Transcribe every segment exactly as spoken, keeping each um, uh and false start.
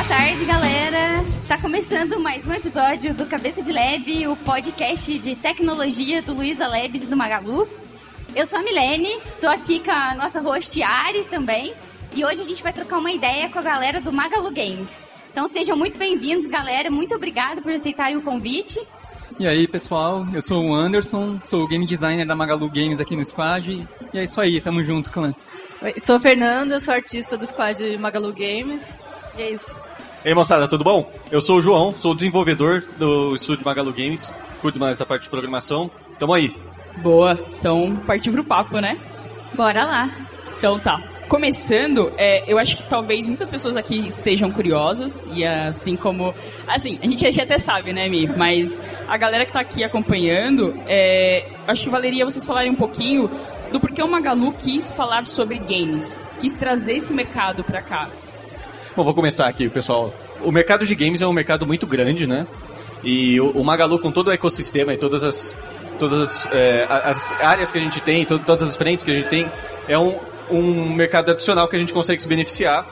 Boa tarde, galera! Tá começando mais um episódio do Cabeça de Lab, o podcast de tecnologia do Luiza Labs e do Magalu. Eu sou a Milene, tô aqui com a nossa host Ari também, e hoje a gente vai trocar uma ideia com a galera do Magalu Games. Então sejam muito bem-vindos, galera, muito obrigada por aceitarem o convite. E aí, pessoal, eu sou o Anderson, sou o game designer da Magalu Games aqui no Squad, e é isso aí, tamo junto, clã. Oi, sou a Fernanda, sou artista do Squad Magalu Games, e é isso. E aí, moçada, tudo bom? Eu sou o João, sou o desenvolvedor do estúdio Magalu Games, cuido mais da parte de programação, tamo aí. Boa, então partir pro papo, né? Bora lá. Então tá, começando, é, eu acho que talvez muitas pessoas aqui estejam curiosas, e assim como, assim, a gente até sabe, né, Mi? Mas a galera que tá aqui acompanhando, é, acho que valeria vocês falarem um pouquinho do porquê o Magalu quis falar sobre games, quis trazer esse mercado pra cá. Bom, vou começar aqui, pessoal. O mercado de games é um mercado muito grande, né? E o, o Magalu, com todo o ecossistema e todas as, todas as, é, as áreas que a gente tem, to, todas as frentes que a gente tem, é um, um mercado adicional que a gente consegue se beneficiar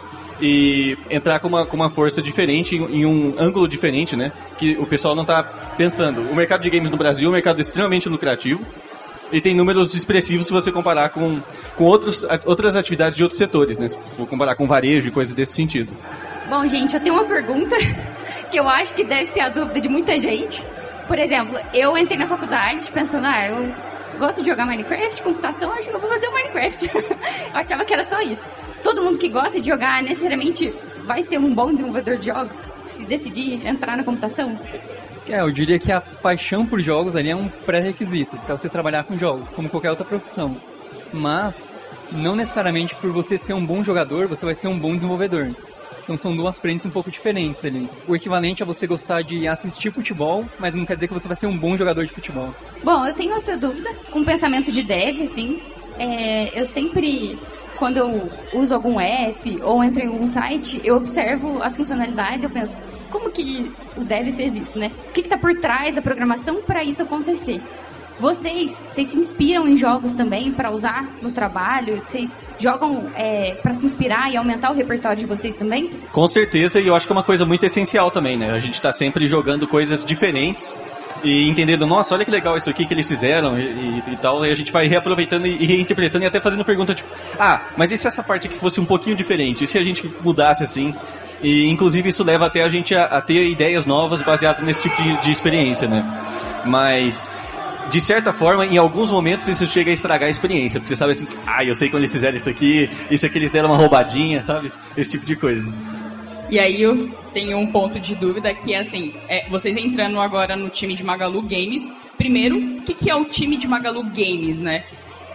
e entrar com uma, com uma força diferente, em, em um ângulo diferente, né? Que o pessoal não está pensando. O mercado de games no Brasil é um mercado extremamente lucrativo e tem números expressivos se você comparar com, com outros, outras atividades de outros setores, né? Se for comparar com varejo e coisas desse sentido. Bom, gente, eu tenho uma pergunta que eu acho que deve ser a dúvida de muita gente. Por exemplo, eu entrei na faculdade pensando, ah, eu gosto de jogar Minecraft, computação, acho que eu vou fazer o Minecraft. Eu achava que era só isso. Todo mundo que gosta de jogar necessariamente vai ser um bom desenvolvedor de jogos, se decidir entrar na computação? É, eu diria que a paixão por jogos ali é um pré-requisito para você trabalhar com jogos, como qualquer outra profissão. Mas, não necessariamente por você ser um bom jogador, você vai ser um bom desenvolvedor. Então são duas frentes um pouco diferentes ali. O equivalente a você gostar de assistir futebol, mas não quer dizer que você vai ser um bom jogador de futebol. Bom, eu tenho outra dúvida, com pensamento de dev, assim. É, eu sempre, quando eu uso algum app ou entro em algum site, eu observo as funcionalidades, eu penso, como que o dev fez isso, né? O que está por trás da programação para isso acontecer? Vocês, vocês se inspiram em jogos também para usar no trabalho? Vocês jogam é, para se inspirar e aumentar o repertório de vocês também? Com certeza, e eu acho que é uma coisa muito essencial também, né? A gente está sempre jogando coisas diferentes e entendendo, nossa, olha que legal isso aqui que eles fizeram e, e, e tal, e a gente vai reaproveitando e, e reinterpretando e até fazendo pergunta tipo, ah, mas e se essa parte aqui fosse um pouquinho diferente? E se a gente mudasse assim? E inclusive isso leva até a gente a, a ter ideias novas baseadas nesse tipo de, de experiência, né? Mas, de certa forma, em alguns momentos isso chega a estragar a experiência, porque você sabe assim, ah, eu sei quando eles fizeram isso aqui, isso aqui eles deram uma roubadinha, sabe? Esse tipo de coisa. E aí eu tenho um ponto de dúvida que é assim, é, vocês entrando agora no time de Magalu Games, primeiro, o que, que é o time de Magalu Games, né?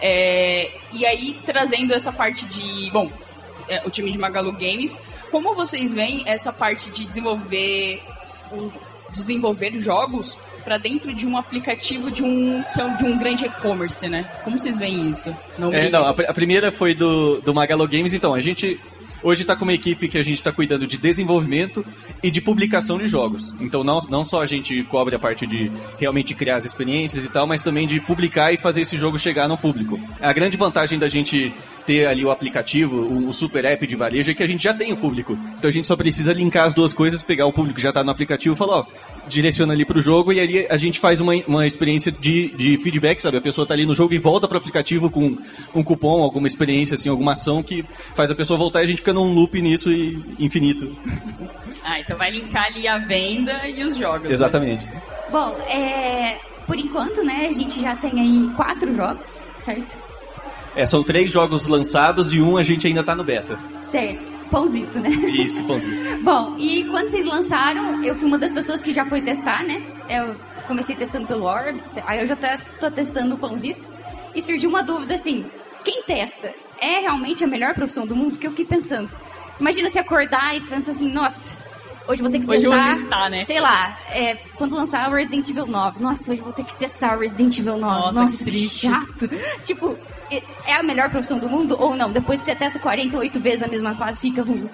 É, e aí, trazendo essa parte de, bom, é, o time de Magalu Games, como vocês veem essa parte de desenvolver, um, desenvolver jogos para dentro de um aplicativo de um, de um grande e-commerce, né? Como vocês veem isso? Não, é, não a, a primeira foi do, do Magalu Games, então, a gente hoje está com uma equipe que a gente está cuidando de desenvolvimento e de publicação de jogos. Então não, não só a gente cobre a parte de realmente criar as experiências e tal, mas também de publicar e fazer esse jogo chegar no público. A grande vantagem da gente ter ali o aplicativo, o, o super app de varejo, é que a gente já tem o público. Então a gente só precisa linkar as duas coisas, pegar o público que já está no aplicativo e falar, ó, direciona ali pro jogo e ali a gente faz uma, uma experiência de, de feedback, sabe? A pessoa tá ali no jogo e volta pro aplicativo com um cupom, alguma experiência, assim, alguma ação que faz a pessoa voltar e a gente fica num loop nisso e infinito. Ah, então vai linkar ali a venda e os jogos. Exatamente. Né? Bom, é, por enquanto, né, a gente já tem aí quatro jogos, certo? É, são três jogos lançados e um a gente ainda tá no beta. Certo. Pãozito, né? Isso, pãozito. Bom, e quando vocês lançaram, eu fui uma das pessoas que já foi testar, né? Eu comecei testando pelo Orbit, aí eu já tô, tô testando o pãozito. E surgiu uma dúvida assim, quem testa é realmente a melhor profissão do mundo? Que eu fiquei pensando. Imagina se acordar e pensar assim, nossa, hoje vou ter que hoje testar, eu vou testar, né? Sei lá, é, quando lançar o Resident Evil nove. Nossa, hoje eu vou ter que testar o Resident Evil nove. Nossa, nossa que que triste. chato. Tipo, é a melhor profissão do mundo ou não? Depois que você testa quarenta e oito vezes a mesma fase, fica ruim.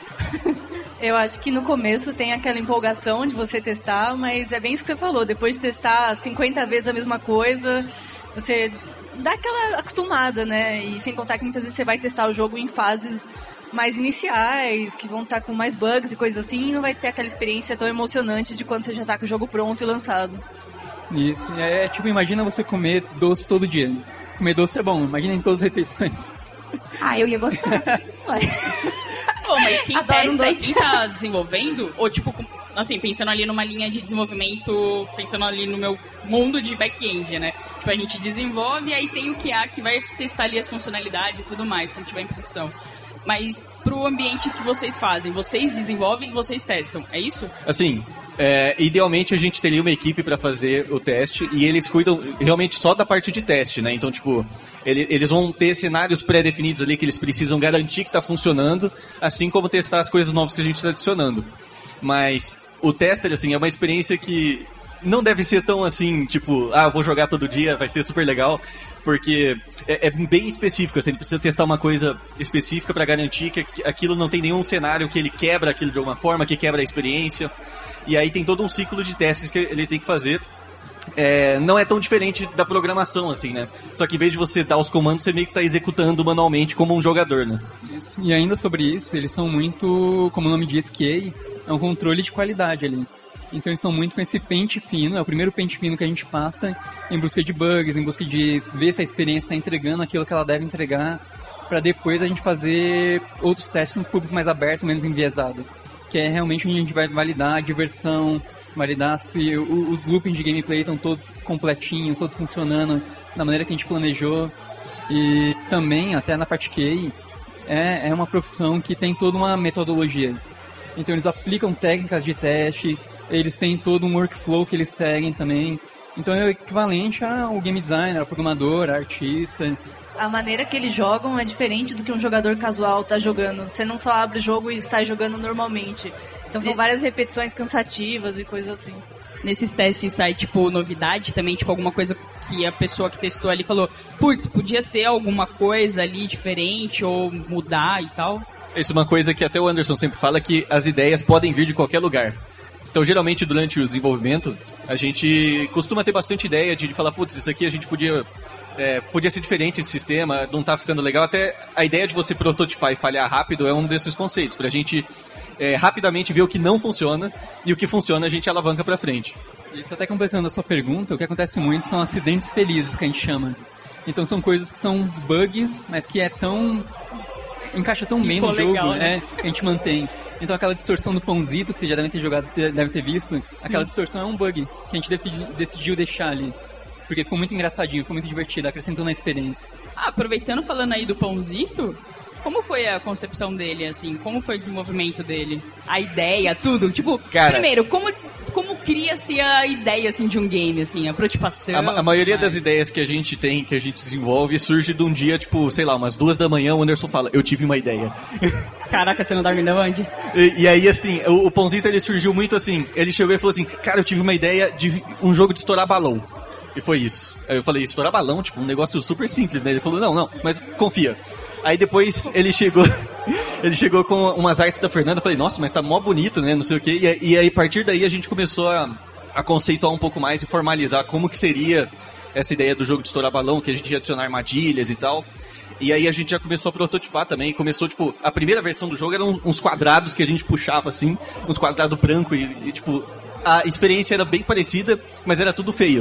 Eu acho que no começo tem aquela empolgação de você testar, mas é bem isso que você falou. Depois de testar cinquenta vezes a mesma coisa, você dá aquela acostumada, né? E sem contar que muitas vezes você vai testar o jogo em fases mais iniciais, que vão estar com mais bugs e coisas assim, e não vai ter aquela experiência tão emocionante de quando você já tá com o jogo pronto e lançado. Isso, é tipo, imagina você comer doce todo dia. Comer doce é bom, imagina em todas as refeições. Ah, eu ia gostar. Pô, mas quem Adoro um testa, doce. quem tá desenvolvendo, ou tipo, com- assim, pensando ali numa linha de desenvolvimento, pensando ali no meu mundo de back-end, né? Tipo, a gente desenvolve e aí tem o Q A que vai testar ali as funcionalidades e tudo mais, quando tiver em produção. Mas pro ambiente que vocês fazem, vocês desenvolvem e vocês testam, é isso? Assim, é, idealmente a gente teria uma equipe para fazer o teste e eles cuidam realmente só da parte de teste, né? Então, tipo, ele, eles vão ter cenários pré-definidos ali que eles precisam garantir que está funcionando, assim como testar as coisas novas que a gente está adicionando. Mas o tester, assim, é uma experiência que não deve ser tão assim, tipo, ah, eu vou jogar todo dia, vai ser super legal, porque é, é bem específico, assim, ele precisa testar uma coisa específica para garantir que aquilo não tem nenhum cenário que ele quebra aquilo de alguma forma, que quebra a experiência, e aí tem todo um ciclo de testes que ele tem que fazer. É, não é tão diferente da programação, assim, né? Só que em vez de você dar os comandos, você meio que tá executando manualmente como um jogador, né? Isso. E ainda sobre isso, eles são muito, como o nome diz, Q A, é um controle de qualidade ali. Então eles são muito com esse pente fino, é o primeiro pente fino que a gente passa em busca de bugs, em busca de ver se a experiência está entregando aquilo que ela deve entregar, para depois a gente fazer outros testes no público mais aberto, menos enviesado. Que é realmente onde a gente vai validar a diversão, validar se o, os loopings de gameplay estão todos completinhos, todos funcionando da maneira que a gente planejou. E também, até na parte Q A, é, é uma profissão que tem toda uma metodologia. Então eles aplicam técnicas de teste, eles têm todo um workflow que eles seguem também. Então é o equivalente ao game designer, ao programador, ao artista. A maneira que eles jogam é diferente do que um jogador casual tá jogando. Você não só abre o jogo e sai jogando normalmente. Então são várias repetições cansativas e coisas assim. Nesses testes sai, tipo, novidade também, tipo, alguma coisa que a pessoa que testou ali falou, putz, podia ter alguma coisa ali diferente ou mudar e tal? Isso é uma coisa que até o Anderson sempre fala, que as ideias podem vir de qualquer lugar. Então, geralmente, durante o desenvolvimento, a gente costuma ter bastante ideia de, de falar, putz, isso aqui a gente podia... É, podia ser diferente esse sistema, não tá ficando legal. Até a ideia de você prototipar e falhar rápido é um desses conceitos, pra gente é, rapidamente ver o que não funciona e o que funciona a gente alavanca pra frente. Isso até completando a sua pergunta, o que acontece muito são acidentes felizes que a gente chama. Então são coisas que são bugs, mas que é tão... encaixa tão bem no jogo, legal, né? né? Que a gente mantém. Então aquela distorção do pãozito, que vocês já devem ter jogado, devem ter visto, Sim. aquela distorção é um bug que a gente de- decidiu deixar ali. Porque ficou muito engraçadinho, ficou muito divertido, acrescentou na experiência. Ah, aproveitando, falando aí do pãozito, como foi a concepção dele, assim? Como foi o desenvolvimento dele? A ideia, tudo? Tipo, Cara, primeiro, como, como cria-se a ideia, assim, de um game, assim? A prototipação? A, ma- a maioria tudo mais? das ideias que a gente tem, que a gente desenvolve, surge de um dia, tipo, sei lá, umas duas da manhã, o Anderson fala, eu tive uma ideia. Caraca, você não tá vendo onde? E, e aí, assim, o, o Pãozito, ele surgiu muito assim, ele chegou e falou assim, cara, eu tive uma ideia de um jogo de estourar balão. E foi isso. Aí eu falei, estourar balão, tipo, um negócio super simples, né? Ele falou, não, não, mas confia. Aí depois ele chegou, ele chegou com umas artes da Fernanda, eu falei, nossa, mas tá mó bonito, né? Não sei o quê. E, e aí, a partir daí, a gente começou a, a conceituar um pouco mais e formalizar como que seria essa ideia do jogo de estourar balão, que a gente ia adicionar armadilhas e tal. E aí a gente já começou a prototipar também. Começou, tipo, a primeira versão do jogo eram uns quadrados que a gente puxava, assim, uns quadrados brancos e, e, tipo, a experiência era bem parecida, mas era tudo feio.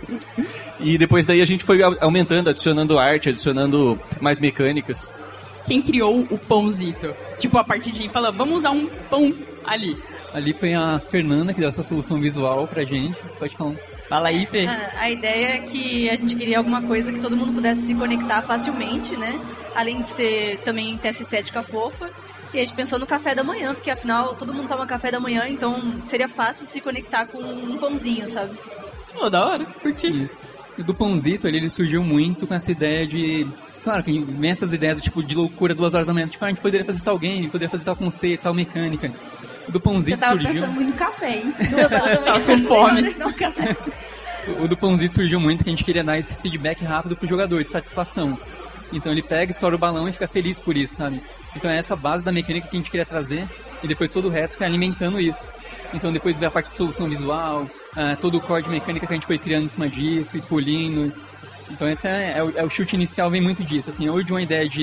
E depois daí a gente foi aumentando, adicionando arte, adicionando mais mecânicas. Quem criou o pãozito? Tipo, a partir de falar, vamos usar um pão ali. Ali foi a Fernanda que deu essa solução visual pra gente. Pode falar. Fala aí, Fê. A, a ideia é que a gente queria alguma coisa que todo mundo pudesse se conectar facilmente, né? Além de ser também ter essa estética fofa. E a gente pensou no café da manhã, porque afinal todo mundo toma café da manhã, então seria fácil se conectar com um pãozinho, sabe? Pô, da hora, curti. Isso. E do Pãozito, ele, ele surgiu muito com essa ideia de... Claro, que vem essas ideias tipo, de loucura duas horas da manhã. Tipo, ah, a gente poderia fazer tal game, poderia fazer tal conceito, tal mecânica. O do Você Pãozito tava surgiu... pensando muito no café, hein? Duas horas da manhã. Tava com fome. Duas horas no café. O do Pãozito surgiu muito que a gente queria dar esse feedback rápido pro jogador, de satisfação. Então ele pega, estoura o balão e fica feliz por isso, sabe? Então é essa base da mecânica que a gente queria trazer e depois todo o resto foi alimentando isso. Então depois veio a parte de solução visual, uh, todo o core de mecânica que a gente foi criando em cima disso e polindo. Então esse é, é, o, é o chute inicial, vem muito disso, assim, ou de uma ideia de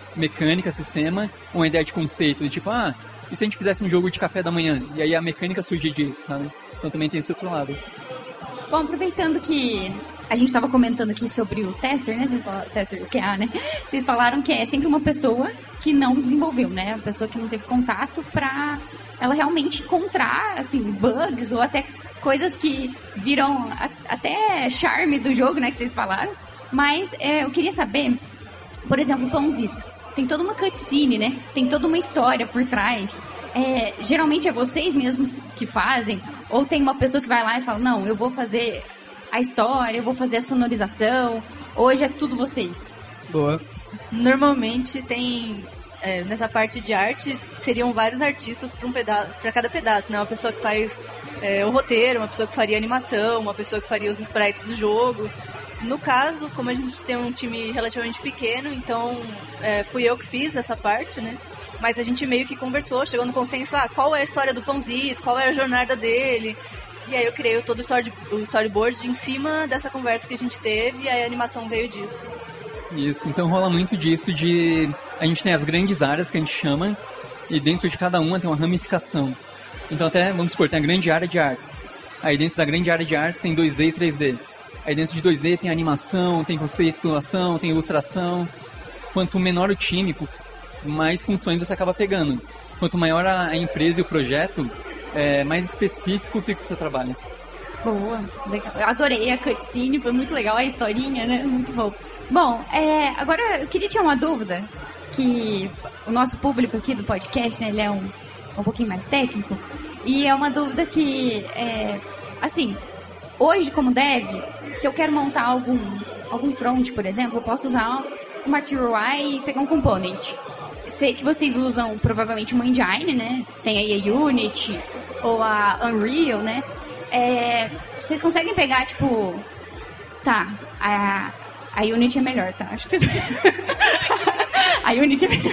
mecânica, sistema, ou uma ideia de conceito, de tipo, ah, e se a gente fizesse um jogo de café da manhã? E aí a mecânica surge disso, sabe? Então também tem esse outro lado. Bom, aproveitando que a gente estava comentando aqui sobre o tester, né? Vocês falaram, tester, o Q A, né? Vocês falaram que é sempre uma pessoa que não desenvolveu, né? Uma pessoa que não teve contato pra ela realmente encontrar, assim, bugs ou até coisas que viram a, até charme do jogo, né? Que vocês falaram. Mas é, eu queria saber, por exemplo, o Pãozito. Tem toda uma cutscene, né? Tem toda uma história por trás. É, geralmente é vocês mesmos que fazem? Ou tem uma pessoa que vai lá e fala, não, eu vou fazer a história, eu vou fazer a sonorização. Hoje é tudo vocês. Boa. Normalmente tem, é, nessa parte de arte, seriam vários artistas para um pedaço, para cada pedaço, né? Uma pessoa que faz é, o roteiro, uma pessoa que faria a animação, uma pessoa que faria os sprites do jogo. No caso, como a gente tem um time relativamente pequeno, então é, fui eu que fiz essa parte, né? Mas a gente meio que conversou, chegou no consenso, ah, qual é a história do Pãozito, qual é a jornada dele. E aí eu criei todo o, story, o storyboard em cima dessa conversa que a gente teve, e aí a animação veio disso. Isso, então rola muito disso de... A gente tem as grandes áreas que a gente chama, e dentro de cada uma tem uma ramificação. Então até, vamos supor, tem a grande área de artes. Aí dentro da grande área de artes tem dois D e três D. Aí dentro de dois D tem animação, tem conceituação, tem ilustração. Quanto menor o time, mais funções você acaba pegando. Quanto maior a empresa e o projeto, é, mais específico fica o seu trabalho. Boa, legal. Eu adorei a cutscene, foi muito legal a historinha, né? Muito bom. Bom, é, agora eu queria tirar uma dúvida, que o nosso público aqui do podcast, né, ele é um, um pouquinho mais técnico, e é uma dúvida que, é, assim, hoje como dev, se eu quero montar algum, algum front, por exemplo, eu posso usar uma Material U I e pegar um component. Sei que vocês usam provavelmente uma engine, né? Tem aí a Unity ou a Unreal, né? É, vocês conseguem pegar, tipo... Tá, a, a Unity é melhor, tá? Acho que você... a Unity é melhor.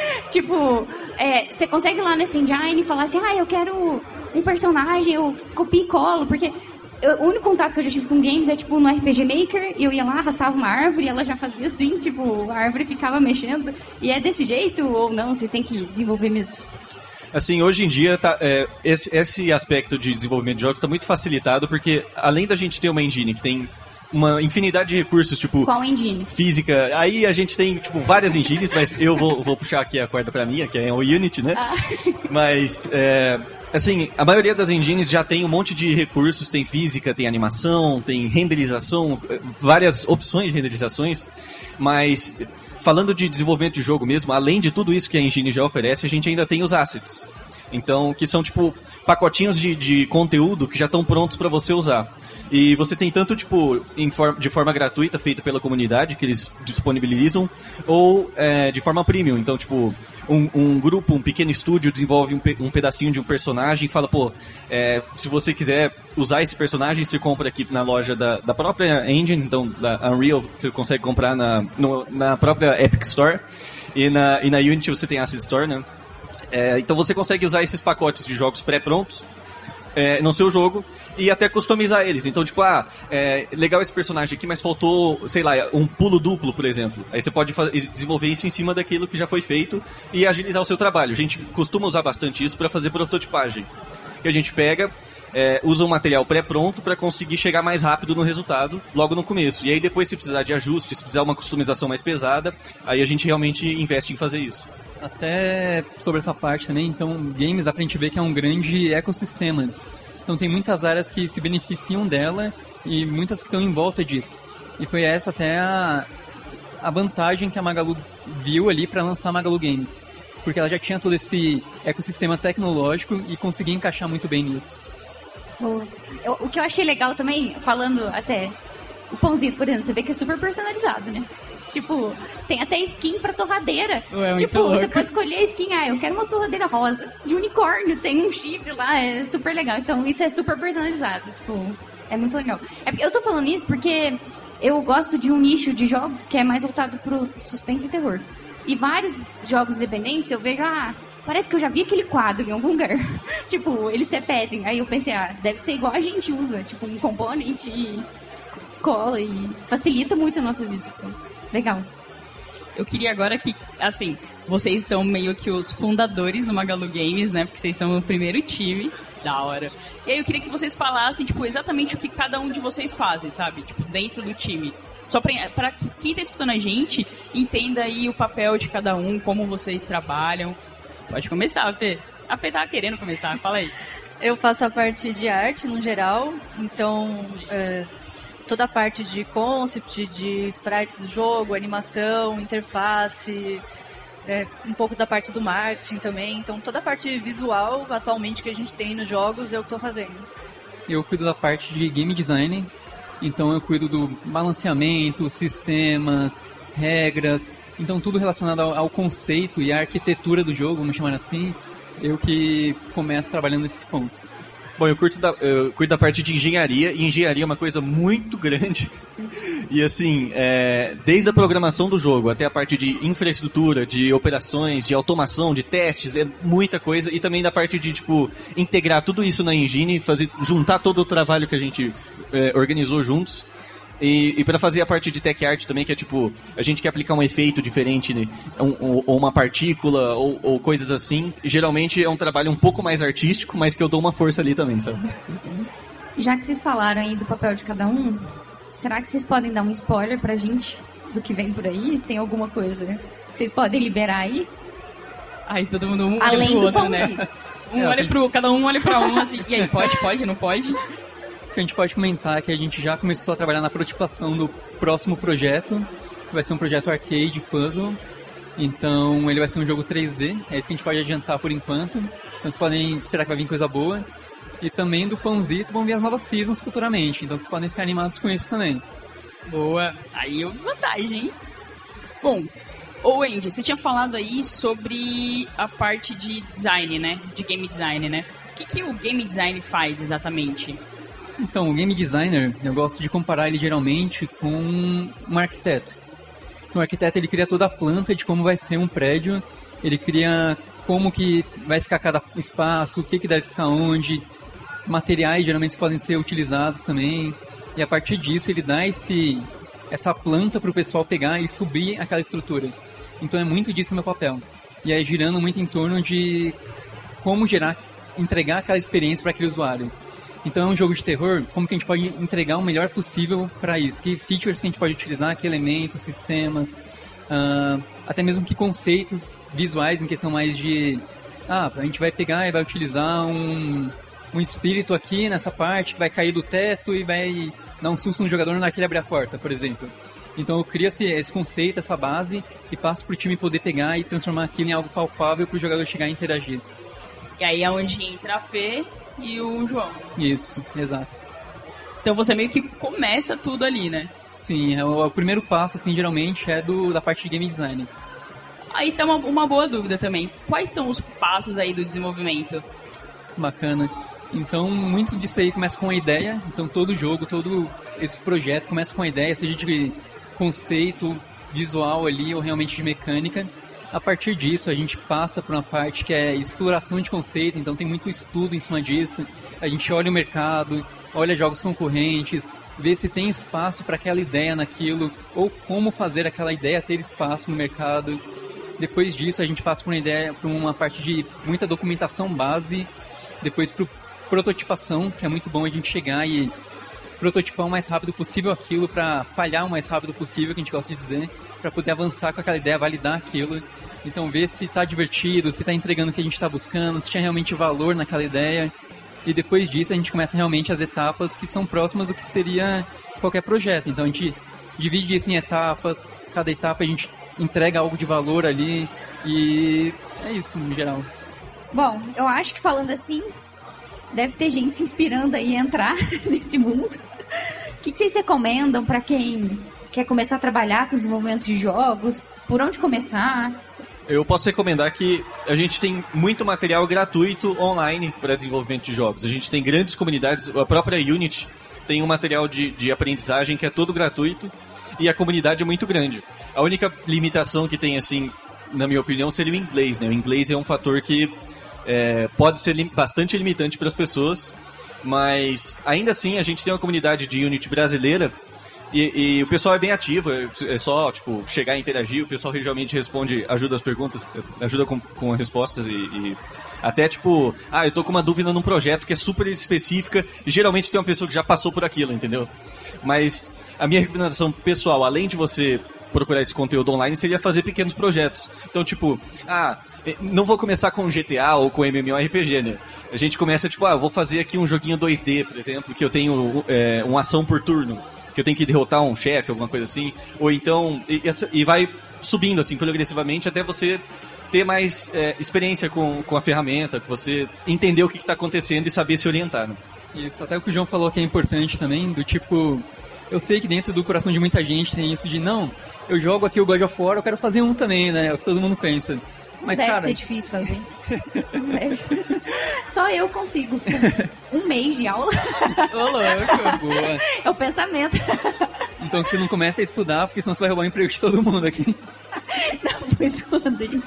Tipo, é, você consegue ir lá nessa engine e falar assim, ah, eu quero um personagem, eu copio e colo, porque... Eu, o único contato que eu já tive com games é, tipo, no R P G Maker, eu ia lá, arrastava uma árvore e ela já fazia assim, tipo, a árvore ficava mexendo. E é desse jeito ou não? Vocês têm que desenvolver mesmo? Assim, hoje em dia, tá, é, esse, esse aspecto de desenvolvimento de jogos está muito facilitado, porque além da gente ter uma engine que tem uma infinidade de recursos, tipo... Qual engine? Física. Aí a gente tem, tipo, várias engines, mas eu vou, vou puxar aqui a corda pra minha, que é o Unity, né? Ah. Mas, é... Assim, a maioria das engines já tem um monte de recursos, tem física, tem animação, tem renderização, várias opções de renderizações, mas falando de desenvolvimento de jogo mesmo, além de tudo isso que a engine já oferece, a gente ainda tem os assets. Então, que são tipo pacotinhos de, de conteúdo que já estão prontos para você usar. E você tem tanto tipo em for- de forma gratuita, feita pela comunidade, que eles disponibilizam, ou é, de forma premium. Então, tipo, um, um grupo, um pequeno estúdio desenvolve um, pe- um pedacinho de um personagem e fala, pô, é, se você quiser usar esse personagem, você compra aqui na loja da, da própria engine, então da Unreal, você consegue comprar na, no, na própria Epic Store, e na, e na Unity você tem Asset Store, né? É, então você consegue usar esses pacotes de jogos pré-prontos é, no seu jogo e até customizar eles. Então, tipo, ah, é legal esse personagem aqui, mas faltou, sei lá, um pulo duplo, por exemplo. Aí você pode fazer, desenvolver isso em cima daquilo que já foi feito e agilizar o seu trabalho. A gente costuma usar bastante isso para fazer prototipagem. Que a gente pega, é, usa um material pré-pronto para conseguir chegar mais rápido no resultado logo no começo. E aí depois, se precisar de ajuste, se precisar uma customização mais pesada, aí a gente realmente investe em fazer isso. Até sobre essa parte também, então, games dá pra gente ver que é um grande ecossistema. Então tem muitas áreas que se beneficiam dela e muitas que estão em volta disso. E foi essa até a, a vantagem que a Magalu viu ali para lançar a Magalu Games. Porque ela já tinha todo esse ecossistema tecnológico e conseguia encaixar muito bem nisso. Oh. Eu, o que eu achei legal também, falando até o Pãozito, por exemplo, você vê que é super personalizado, né? Tipo, tem até skin pra torradeira. Ué, tipo, louco. você pode escolher a skin. Ah, eu quero uma torradeira rosa. De unicórnio, tem um chifre lá, é super legal. Então, isso é super personalizado. Tipo, é muito legal. É, eu tô falando isso porque eu gosto de um nicho de jogos que é mais voltado pro suspense e terror. E vários jogos independentes, eu vejo, ah, parece que eu já vi aquele quadro em algum lugar. Tipo, eles se repetem. Aí eu pensei, ah, deve ser igual a gente usa. Tipo, um componente e cola e facilita muito a nossa vida. Então. Legal. Eu queria agora que, assim, vocês são meio que os fundadores do Magalu Games, né? Porque vocês são o primeiro time. Da hora. E aí eu queria que vocês falassem, tipo, exatamente o que cada um de vocês fazem, sabe? Tipo, dentro do time. Só pra, pra quem tá escutando a gente, entenda aí o papel de cada um, como vocês trabalham. Pode começar, Fê. A Fê tava querendo começar, fala aí. Eu faço a parte de arte, no geral. Então, é, toda a parte de concept, de sprites do jogo, animação, interface... É, um pouco da parte do marketing também. Então, toda a parte visual, atualmente, que a gente tem nos jogos, é o que estou fazendo. Eu cuido da parte de game design. Então, eu cuido do balanceamento, sistemas, regras. Então, tudo relacionado ao, ao conceito e à arquitetura do jogo, vamos chamar assim. Eu que começo trabalhando nesses pontos. Bom, eu, curto da, eu cuido da parte de engenharia, e engenharia é uma coisa muito grande. E assim, é, desde a programação do jogo até a parte de infraestrutura, de operações, de automação, de testes, é muita coisa. E também da parte de, tipo, integrar tudo isso na engine, fazer, juntar todo o trabalho que a gente é, organizou juntos. E, e para fazer a parte de tech art também, que é tipo, a gente quer aplicar um efeito diferente, né? ou, ou uma partícula, ou, ou coisas assim. Geralmente é um trabalho um pouco mais artístico, mas que eu dou uma força ali também, sabe? Já que vocês falaram aí do papel de cada um, será que vocês podem dar um spoiler pra gente do que vem por aí? Tem alguma coisa que vocês podem liberar aí? Aí todo mundo um Além olha pro do outro, né? Um olha pro, cada um olha pra um, assim, e aí, pode, pode, não pode? O que a gente pode comentar é que a gente já começou a trabalhar na prototipação do próximo projeto, que vai ser um projeto arcade puzzle. Então ele vai ser um jogo três D, é isso que a gente pode adiantar por enquanto. Então vocês podem esperar que vai vir coisa boa. E também do Pãozito vão vir as novas seasons futuramente, então vocês podem ficar animados com isso também. Boa, aí é vantagem, hein? Bom, ô Andy, você tinha falado aí sobre a parte de design, né? De game design, né? O que, que o game design faz exatamente? Então, o game designer, eu gosto de comparar ele geralmente com um arquiteto. Então, o arquiteto, ele cria toda a planta de como vai ser um prédio, ele cria como que vai ficar cada espaço, o que, que deve ficar onde, materiais geralmente podem ser utilizados também, e a partir disso ele dá esse, essa planta para o pessoal pegar e subir aquela estrutura. Então, é muito disso o meu papel. E aí, girando muito em torno de como gerar, entregar aquela experiência para aquele usuário. Então é um jogo de terror, como que a gente pode entregar o melhor possível para isso? Que features que a gente pode utilizar, que elementos, sistemas, uh, até mesmo que conceitos visuais em questão mais de... Ah, a gente vai pegar e vai utilizar um, um espírito aqui nessa parte que vai cair do teto e vai dar um susto no jogador naquele abrir a porta, por exemplo. Então eu crio esse, esse conceito, essa base, e passo para o time poder pegar e transformar aquilo em algo palpável para o jogador chegar e interagir. E aí é onde entra a Fê e o João. Isso, exato. Então você meio que começa tudo ali, né? Sim, é o, o primeiro passo, assim, geralmente, é do, da parte de game design. Aí tá uma, uma boa dúvida também. Quais são os passos aí do desenvolvimento? Bacana. Então, muito disso aí começa com a ideia. Então, todo jogo, todo esse projeto começa com a ideia, seja de conceito, visual ali, ou realmente de mecânica. A partir disso, a gente passa por uma parte que é exploração de conceito, então tem muito estudo em cima disso. A gente olha o mercado, olha jogos concorrentes, vê se tem espaço para aquela ideia naquilo, ou como fazer aquela ideia ter espaço no mercado. Depois disso, a gente passa por uma ideia, por uma parte de muita documentação base, depois para prototipação, que é muito bom a gente chegar e prototipar o mais rápido possível aquilo, para falhar o mais rápido possível, que a gente gosta de dizer, para poder avançar com aquela ideia, validar aquilo. Então, ver se está divertido, se está entregando o que a gente está buscando, se tinha realmente valor naquela ideia. E depois disso, a gente começa realmente as etapas que são próximas do que seria qualquer projeto. Então, a gente divide isso em etapas, cada etapa a gente entrega algo de valor ali, e é isso, no geral. Bom, eu acho que falando assim, deve ter gente se inspirando aí a entrar nesse mundo. O que, que vocês recomendam para quem quer começar a trabalhar com desenvolvimento de jogos? Por onde começar? Eu posso recomendar que a gente tem muito material gratuito online para desenvolvimento de jogos. A gente tem grandes comunidades, a própria Unity tem um material de, de aprendizagem que é todo gratuito e a comunidade é muito grande. A única limitação que tem, assim, na minha opinião, seria o inglês, né? O inglês é um fator que é, pode ser lim- bastante limitante para as pessoas, mas ainda assim a gente tem uma comunidade de Unity brasileira E, e o pessoal é bem ativo, é só, tipo, chegar e interagir, o pessoal realmente responde, ajuda as perguntas, ajuda com, com respostas e, e até, tipo, ah, eu tô com uma dúvida num projeto que é super específica e geralmente tem uma pessoa que já passou por aquilo, entendeu? Mas a minha recomendação pessoal, além de você procurar esse conteúdo online, seria fazer pequenos projetos. Então, tipo, ah, não vou começar com G T A ou com MMORPG, né? A gente começa, tipo, ah, eu vou fazer aqui um joguinho dois D, por exemplo, que eu tenho é, uma ação por turno, que eu tenho que derrotar um chefe, alguma coisa assim, ou então, e, e vai subindo assim, progressivamente, até você ter mais é, experiência com, com a ferramenta, que você entender o que está acontecendo e saber se orientar, né? Isso, até o que o João falou que é importante também, do tipo, eu sei que dentro do coração de muita gente tem isso de, não, eu jogo aqui o God of War, eu quero fazer um também, né, é o que todo mundo pensa. Mas, deve cara... ser difícil fazer. Só eu consigo. Um mês de aula. Ô, louco. Boa. É o pensamento. Então que você não comece a estudar, porque senão você vai roubar o emprego de todo mundo aqui. Não, foi escondendo.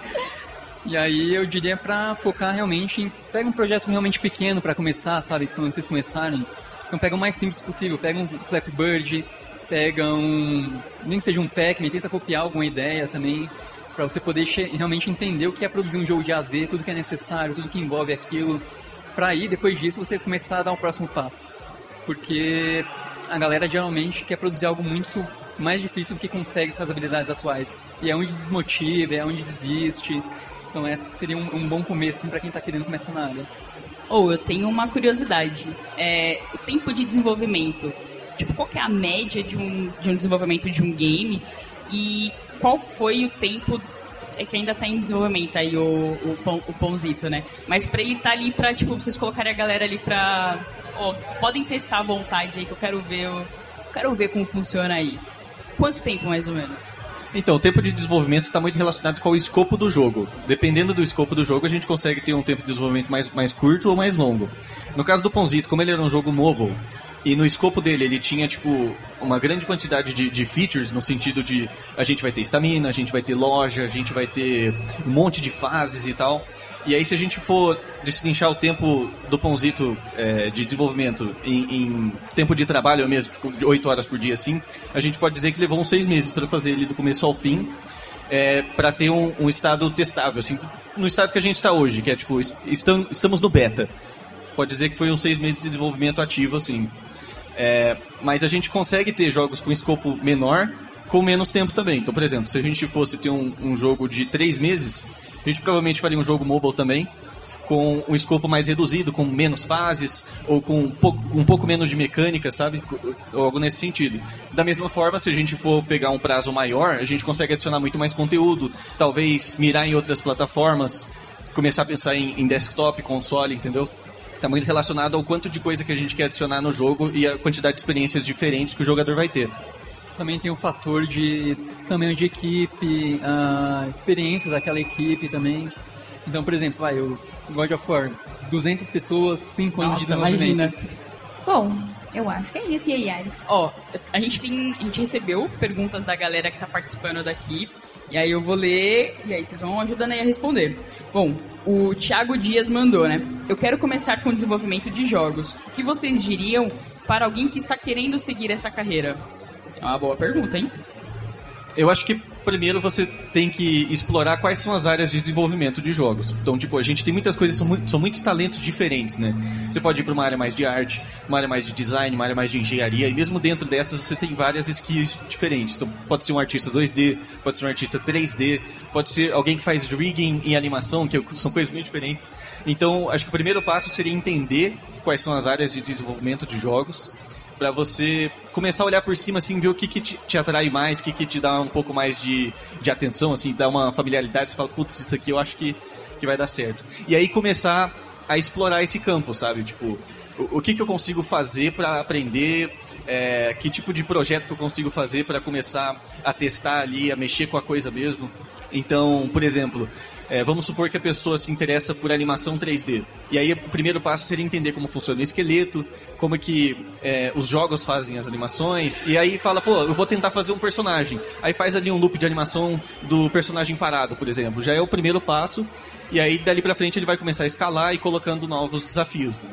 E aí eu diria pra focar realmente em... Pega um projeto realmente pequeno pra começar, sabe? Quando vocês começarem. Então pega o mais simples possível. Pega um Flappy Bird, pega um... Nem que seja um Pac-Man, tenta copiar alguma ideia também, para você poder realmente entender o que é produzir um jogo de A Z, tudo que é necessário, tudo que envolve aquilo, para aí, depois disso, você começar a dar o próximo passo. Porque a galera geralmente quer produzir algo muito mais difícil do que consegue com as habilidades atuais. E é onde desmotiva, é onde desiste. Então esse seria um, um bom começo assim, para quem está querendo começar na área. Ou oh, eu tenho uma curiosidade. É, o tempo de desenvolvimento. Tipo, qual que é a média de um, de um desenvolvimento de um game? E qual foi o tempo, é que ainda tá em desenvolvimento aí o, o, pão, o pãozito, né? Mas pra ele tá ali pra, tipo, vocês colocarem a galera ali pra... Ó, oh, podem testar à vontade aí que eu quero ver, eu quero ver como funciona aí. Quanto tempo, mais ou menos? Então, o tempo de desenvolvimento está muito relacionado com o escopo do jogo. Dependendo do escopo do jogo, a gente consegue ter um tempo de desenvolvimento mais, mais curto ou mais longo. No caso do Pãozito, como ele era um jogo mobile, e no escopo dele ele tinha, tipo, uma grande quantidade de, de features, no sentido de a gente vai ter estamina, a gente vai ter loja, a gente vai ter um monte de fases e tal. E aí, se a gente for destrinchar o tempo do Pãozito é, de desenvolvimento em, em tempo de trabalho mesmo, tipo, de oito horas por dia, assim, a gente pode dizer que levou uns seis meses para fazer ele do começo ao fim, é, para ter um, um estado testável, assim, no estado que a gente está hoje, que é tipo, estamos, estamos no beta. Pode dizer que foi uns seis meses de desenvolvimento ativo, assim. É, mas a gente consegue ter jogos com escopo menor, com menos tempo também. Então, por exemplo, se a gente fosse ter um, um jogo de três meses, a gente provavelmente faria um jogo mobile também, com um escopo mais reduzido, com menos fases, ou com um pouco, um pouco menos de mecânica, sabe? Ou algo nesse sentido. Da mesma forma, se a gente for pegar um prazo maior, a gente consegue adicionar muito mais conteúdo, talvez mirar em outras plataformas, começar a pensar em, em desktop, console, entendeu? Está muito relacionado ao quanto de coisa que a gente quer adicionar no jogo e a quantidade de experiências diferentes que o jogador vai ter. Também tem o fator de tamanho de equipe, a experiência daquela equipe também. Então, por exemplo, vai, o God of War, duzentas pessoas, cinco anos de desenvolvimento. Imagina. Bom, eu acho que é isso. E aí, Ari? Ó, a gente tem, a gente recebeu perguntas da galera que está participando daqui. E aí eu vou ler, e aí vocês vão ajudando aí a responder. Bom, o Thiago Dias mandou, né? Eu quero começar com o desenvolvimento de jogos. O que vocês diriam para alguém que está querendo seguir essa carreira? É uma boa pergunta, hein? Eu acho que primeiro você tem que explorar quais são as áreas de desenvolvimento de jogos. Então, tipo, a gente tem muitas coisas, são, muito, são muitos talentos diferentes, né? Você pode ir para uma área mais de arte, uma área mais de design, uma área mais de engenharia, e mesmo dentro dessas você tem várias skills diferentes. Então, pode ser um artista dois D, pode ser um artista três D, pode ser alguém que faz rigging em animação, que são coisas muito diferentes. Então, acho que o primeiro passo seria entender quais são as áreas de desenvolvimento de jogos, para você começar a olhar por cima, assim, ver o que, que te, te atrai mais, o que, que te dá um pouco mais de, de atenção, assim, dá uma familiaridade, você fala, putz, isso aqui eu acho que, que vai dar certo. E aí começar a explorar esse campo, sabe? Tipo, o, o que, que eu consigo fazer para aprender, é, que tipo de projeto que eu consigo fazer para começar a testar ali, a mexer com a coisa mesmo. Então, por exemplo, é, vamos supor que a pessoa se interessa por animação três D. E aí o primeiro passo seria entender como funciona o esqueleto, como é que é, os jogos fazem as animações. E aí fala, pô, eu vou tentar fazer um personagem. Aí faz ali um loop de animação do personagem parado, por exemplo. Já é o primeiro passo. E aí dali pra frente ele vai começar a escalar e colocando novos desafios, né?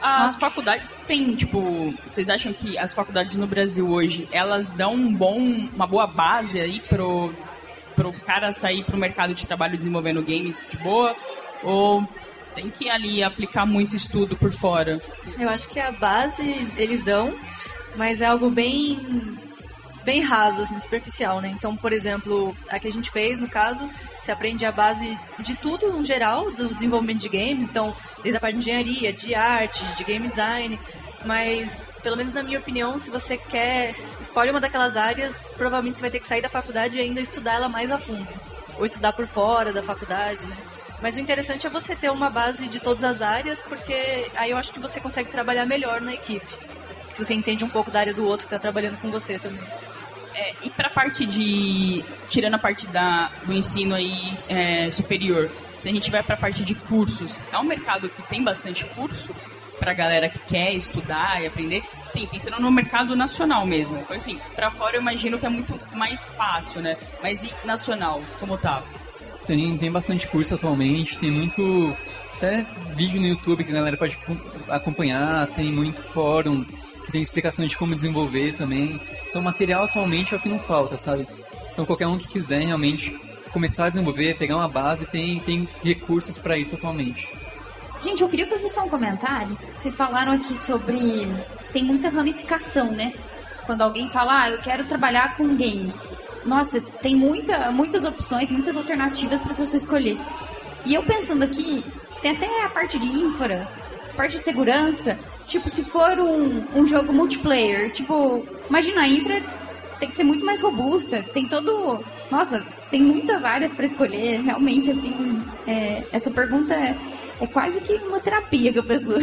As faculdades têm, tipo, vocês acham que as faculdades no Brasil hoje, elas dão um bom, uma boa base aí pro, pro cara sair pro mercado de trabalho desenvolvendo games de boa? Ou tem que ali aplicar muito estudo por fora? Eu acho que a base eles dão, mas é algo bem, bem raso, assim, superficial, né? Então, por exemplo, a que a gente fez, no caso, você aprende a base de tudo, no geral, do desenvolvimento de games. Então, desde a parte de engenharia, de arte, de game design. Mas, pelo menos na minha opinião, se você quer, escolhe uma daquelas áreas, provavelmente você vai ter que sair da faculdade e ainda estudar ela mais a fundo. Ou estudar por fora da faculdade, né? Mas o interessante é você ter uma base de todas as áreas, porque aí eu acho que você consegue trabalhar melhor na equipe. Se você entende um pouco da área do outro que está trabalhando com você também. É, e para a parte de... Tirando a parte da, do ensino aí, é, superior, se a gente vai para a parte de cursos, é um mercado que tem bastante curso para a galera que quer estudar e aprender? Sim, pensando no mercado nacional mesmo. Assim, para fora eu imagino que é muito mais fácil, né? Mas e nacional, como tá? Tem, tem bastante curso atualmente, tem muito... Até vídeo no YouTube que a galera pode acompanhar, tem muito fórum que tem explicações de como desenvolver também. Então, material atualmente é o que não falta, sabe? Então, qualquer um que quiser realmente começar a desenvolver, pegar uma base, tem, tem recursos para isso atualmente. Gente, eu queria fazer só um comentário. Vocês falaram aqui sobre... Tem muita ramificação, né? Quando alguém fala, ah, eu quero trabalhar com games. Nossa, tem muita, muitas opções, muitas alternativas para você escolher. E eu pensando aqui, tem até a parte de infra, parte de segurança. Tipo, se for um, um jogo multiplayer, tipo, imagina, a infra tem que ser muito mais robusta. Tem todo... Nossa, tem muitas áreas para escolher. Realmente, assim, é, essa pergunta é, é quase que uma terapia que a pessoa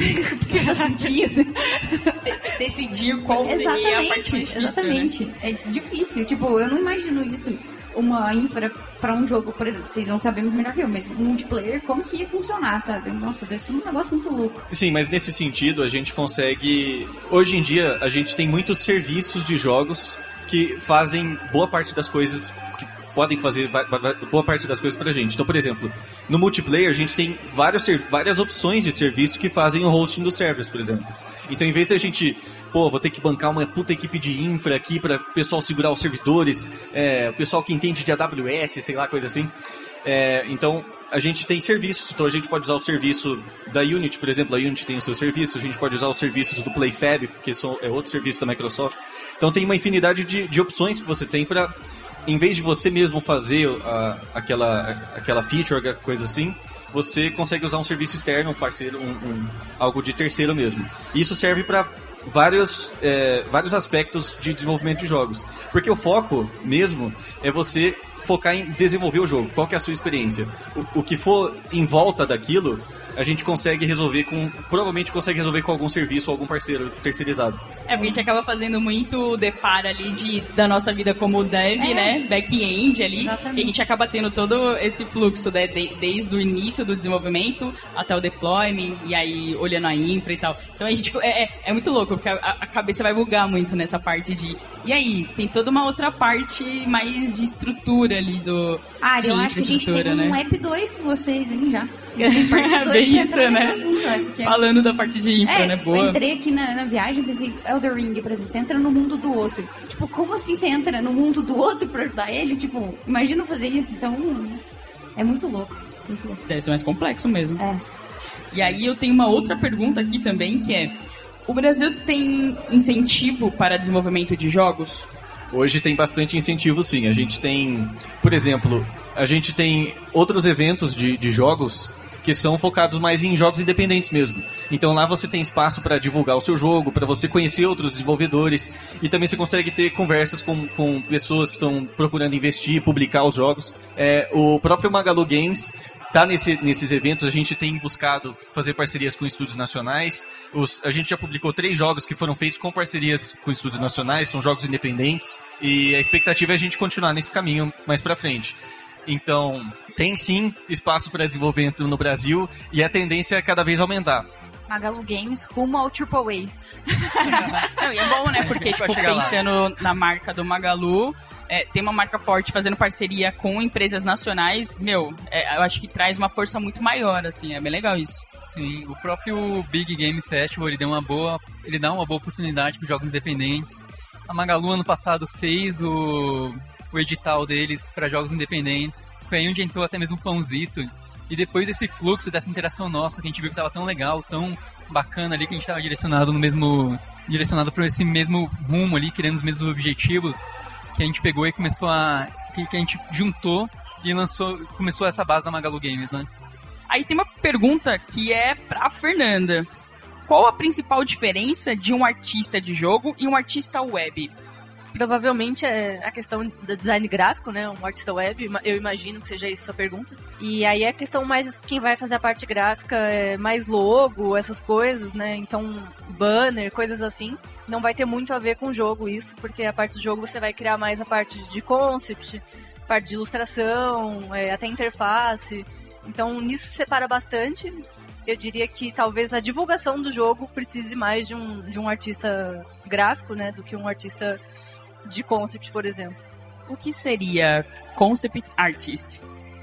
decidir qual exatamente, seria a parte difícil, exatamente. Né? É difícil. Tipo, eu não imagino isso. Uma infra para um jogo, por exemplo, vocês vão saber muito melhor que eu, mas multiplayer, como que ia funcionar, sabe? Nossa, deve ser um negócio muito louco. Sim, mas nesse sentido a gente consegue... Hoje em dia a gente tem muitos serviços de jogos que fazem boa parte das coisas... que podem fazer boa parte das coisas pra gente. Então, por exemplo, no multiplayer a gente tem vários, várias opções de serviço que fazem o hosting dos servers, por exemplo. Então, em vez da gente, pô, vou ter que bancar uma puta equipe de infra aqui para o pessoal segurar os servidores, é, o pessoal que entende de A W S, sei lá, coisa assim. É, então, a gente tem serviços. Então, a gente pode usar o serviço da Unity, por exemplo. A Unity tem o seu serviço. A gente pode usar os serviços do PlayFab, que são, é outro serviço da Microsoft. Então, tem uma infinidade de, de opções que você tem para... Em vez de você mesmo fazer a, aquela, aquela feature, coisa assim, você consegue usar um serviço externo, um parceiro, um, um, algo de terceiro mesmo. Isso serve para vários, é, vários aspectos de desenvolvimento de jogos. Porque o foco mesmo é você focar em desenvolver o jogo. Qual que é a sua experiência? O, o que for em volta daquilo, a gente consegue resolver com... Provavelmente consegue resolver com algum serviço ou algum parceiro terceirizado. É, porque a gente acaba fazendo muito deparo ali de, da nossa vida como dev, é. né? Back-end ali. Exatamente. E a gente acaba tendo todo esse fluxo, né? De, desde o início do desenvolvimento até o deployment, e aí olhando a infra e tal. Então a gente... É, é, é muito louco, porque a, a cabeça vai bugar muito nessa parte de... E aí, tem toda uma outra parte mais de estrutura ali do... Ah, eu acho que a gente tem né? um app dois com vocês, hein, já. É bem isso, né? Assunto, é, porque... Falando da parte de infra, é, né? Boa. Eu entrei aqui na, na viagem, pensei, Elden Ring, por exemplo, você entra no mundo do outro. Tipo, como assim você entra no mundo do outro pra ajudar ele? Tipo, imagina fazer isso. Então, é muito louco. Muito louco. Deve ser mais complexo mesmo. É. E aí eu tenho uma outra pergunta aqui também, que é... O Brasil tem incentivo para desenvolvimento de jogos? Hoje tem bastante incentivo, sim. A gente tem, por exemplo, a gente tem outros eventos de, de jogos que são focados mais em jogos independentes mesmo. Então lá você tem espaço para divulgar o seu jogo, para você conhecer outros desenvolvedores, e também você consegue ter conversas com, com pessoas que estão procurando investir, publicar os jogos. É, o próprio Magalu Games tá nesse, nesses eventos. A gente tem buscado fazer parcerias com estúdios nacionais. Os, a gente já publicou três jogos que foram feitos com parcerias com estúdios nacionais, são jogos independentes, e a expectativa é a gente continuar nesse caminho mais pra frente. Então, tem sim espaço para desenvolvimento no Brasil, e a tendência é cada vez aumentar. Magalu Games rumo ao Triple A. Não, e é bom, né? Porque, tipo, pensando na marca do Magalu, é, tem uma marca forte fazendo parceria com empresas nacionais, meu, é, eu acho que traz uma força muito maior, assim, é bem legal isso. Sim, o próprio Big Game Festival, ele deu uma boa, ele dá uma boa oportunidade para jogos independentes. A Magalu ano passado fez o, o edital deles para jogos independentes. Foi aí onde entrou até mesmo o Pãozito. E depois desse fluxo, dessa interação nossa, que a gente viu que estava tão legal, tão bacana ali, que a gente estava direcionado no mesmo, direcionado para esse mesmo rumo ali, querendo os mesmos objetivos, que a gente pegou e começou a, que, que a gente juntou e lançou, começou essa base da Magalu Games, né? Aí tem uma pergunta que é pra Fernanda. Qual a principal diferença de um artista de jogo e um artista web? Provavelmente é a questão do design gráfico, né? Um artista web, eu imagino que seja isso a pergunta. E aí a questão mais, quem vai fazer a parte gráfica é mais logo, essas coisas, né? Então, banner, coisas assim. Não vai ter muito a ver com o jogo isso, porque a parte do jogo você vai criar mais a parte de concept, parte de ilustração, é, até interface. Então, nisso se separa bastante. Eu diria que talvez a divulgação do jogo precise mais de um, de um artista gráfico, né? Do que um artista de concept, por exemplo. O que seria concept artist?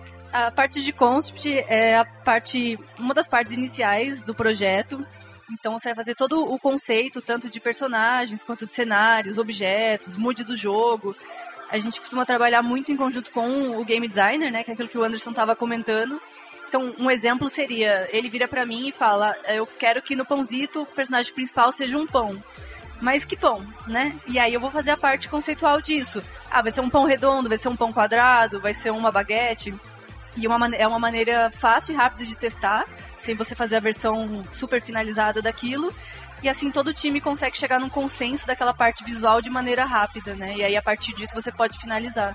A parte de concept é a parte, uma das partes iniciais do projeto. Então você vai fazer todo o conceito, tanto de personagens, quanto de cenários, objetos, mood do jogo. A gente costuma trabalhar muito em conjunto com o game designer, né, que é aquilo que o Anderson estava comentando. Então, um exemplo seria, ele vira pra mim e fala, eu quero que no Pãozito o personagem principal seja um pão. Mas que pão, né? E aí eu vou fazer a parte conceitual disso. Ah, vai ser um pão redondo, vai ser um pão quadrado, vai ser uma baguete. E uma, é uma maneira fácil e rápida de testar, sem você fazer a versão super finalizada daquilo. E assim todo time consegue chegar num consenso daquela parte visual de maneira rápida, né? E aí a partir disso você pode finalizar.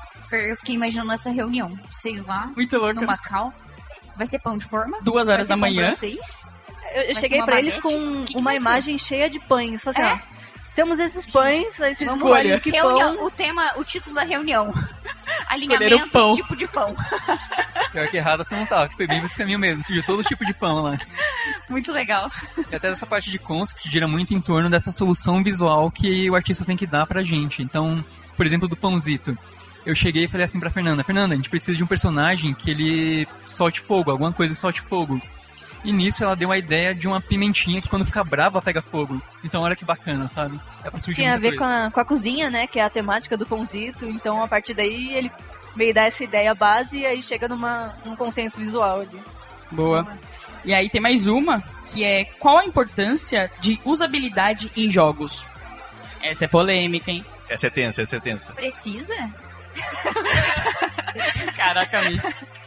Eu fiquei imaginando essa reunião. Vocês lá, muito louco, no Macau. Vai ser pão de forma? Duas horas da manhã. Vocês? Eu, eu cheguei pra eles com que que uma imagem cheia de pães. Falei assim, é? ah, temos esses pães, aí vocês Escolha. escolhem que Reunião, pão. o tema, o título da reunião. Escolheram Alinhamento, pão. tipo de pão. Pior que errado você não tava, que foi bem esse caminho mesmo. Surgiu todo tipo de pão lá. Muito legal. E até essa parte de concept gira muito em torno dessa solução visual que o artista tem que dar pra gente. Então, por exemplo, do Pãozito. Eu cheguei e falei assim pra Fernanda, Fernanda, a gente precisa de um personagem que ele solte fogo, alguma coisa que solte fogo. E nisso ela deu a ideia de uma pimentinha que quando fica brava pega fogo. Então olha que bacana, sabe? É pra surgir Tinha a ver coisa. com a, com a cozinha, né? Que é a temática do Pãozito. Então a partir daí ele veio dar essa ideia base e aí chega numa, num consenso visual ali. Boa. E aí tem mais uma, que é qual a importância de usabilidade em jogos? Essa é polêmica, hein? Essa é tensa, essa é tensa. Precisa? Caraca, amigo.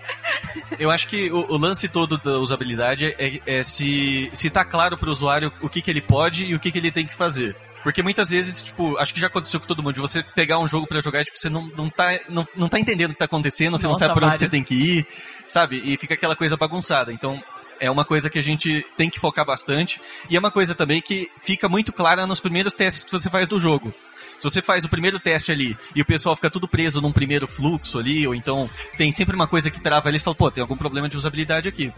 Eu acho que o, o lance todo da usabilidade é, é se, se tá claro pro usuário o que, que ele pode e o que, que ele tem que fazer. Porque muitas vezes, tipo, acho que já aconteceu com todo mundo, de você pegar um jogo pra jogar e tipo, você não, não, tá, não, não tá entendendo o que tá acontecendo, você Nossa, não sabe pra onde vários. você tem que ir, sabe? E fica aquela coisa bagunçada. Então, é uma coisa que a gente tem que focar bastante. E é uma coisa também que fica muito clara nos primeiros testes que você faz do jogo. Se você faz o primeiro teste ali e o pessoal fica tudo preso num primeiro fluxo ali, ou então tem sempre uma coisa que trava ali e fala, pô, tem algum problema de usabilidade aqui.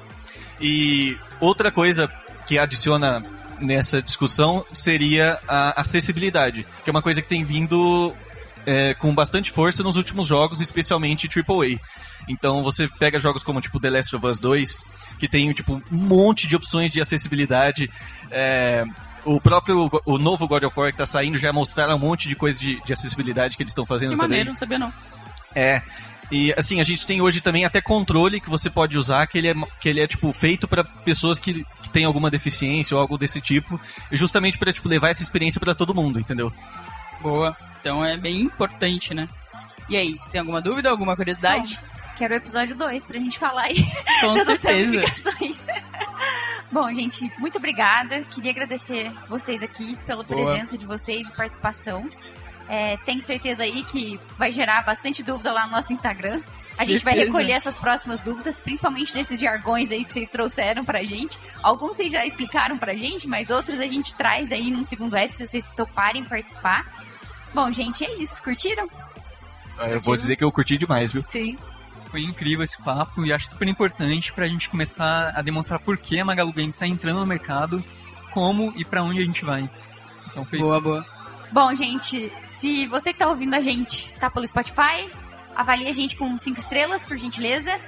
E outra coisa que adiciona nessa discussão seria a acessibilidade, que é uma coisa que tem vindo é, com bastante força nos últimos jogos, especialmente triplo A. Então você pega jogos como tipo The Last of Us dois, que tem tipo um monte de opções de acessibilidade. É, o próprio, o novo God of War que tá saindo já mostraram um monte de coisa de, de acessibilidade que eles estão fazendo Que também. maneiro, não sabia não. É. E assim, a gente tem hoje também até controle que você pode usar, que ele é, que ele é tipo, feito para pessoas que, que têm alguma deficiência ou algo desse tipo, justamente para tipo, levar essa experiência para todo mundo, entendeu? Boa. Então é bem importante, né? E aí, você tem alguma dúvida, alguma curiosidade? Bom, quero o episódio dois pra gente falar aí Com dessas certeza. ramificações. Bom, gente, muito obrigada. Queria agradecer vocês aqui pela Boa. presença de vocês e participação. É, tenho certeza aí que vai gerar bastante dúvida lá no nosso Instagram. A gente vai Certeza. recolher essas próximas dúvidas, principalmente desses jargões aí que vocês trouxeram pra gente. Alguns vocês já explicaram pra gente, mas outros a gente traz aí num segundo app, se vocês toparem participar. Bom, gente, é isso. Curtiram? Eu vou dizer que eu curti demais, viu? Sim. Foi incrível esse papo e acho super importante pra gente começar a demonstrar por que a Magalu Games está entrando no mercado, como e pra onde a gente vai. Então foi Boa, isso. boa. Bom, gente, se você que tá ouvindo a gente tá pelo Spotify, avalie a gente com cinco estrelas, por gentileza.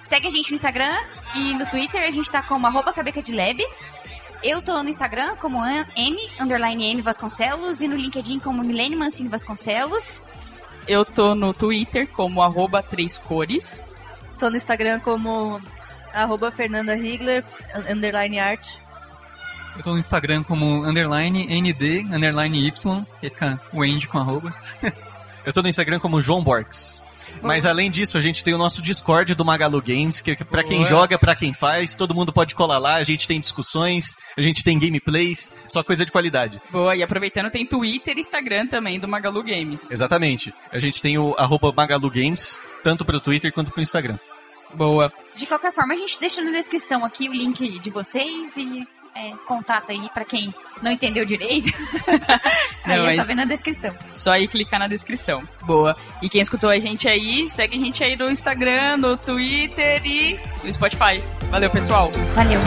segue a gente no Instagram e no Twitter, a gente tá como arroba cabecadlab. Eu tô no Instagram como M, underline M Vasconcelos, e no LinkedIn como Milene Mancini Vasconcelos. Eu tô no Twitter como arroba três cores. Tô no Instagram como arroba Fernanda Higler, underline art. Eu tô no Instagram como underline N D, underline Y, que fica o end com arroba. Eu tô no Instagram como João Borges. Mas além disso, a gente tem o nosso Discord do Magalu Games, que é pra quem joga, pra quem faz, todo mundo pode colar lá, a gente tem discussões, a gente tem gameplays, só coisa de qualidade. Boa, e aproveitando, tem Twitter e Instagram também do Magalu Games. Exatamente. A gente tem o arroba Magalu Games, tanto pro Twitter quanto pro Instagram. Boa. De qualquer forma, a gente deixa na descrição aqui o link de vocês e é, contato aí pra quem não entendeu direito. Aí não, é só ver na descrição. Só aí clicar na descrição. Boa. E quem escutou a gente aí, segue a gente aí no Instagram, no Twitter e no Spotify. Valeu, pessoal. Valeu.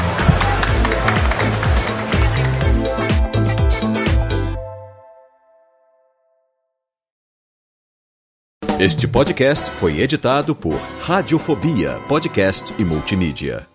Este podcast foi editado por Radiofobia, podcast e multimídia.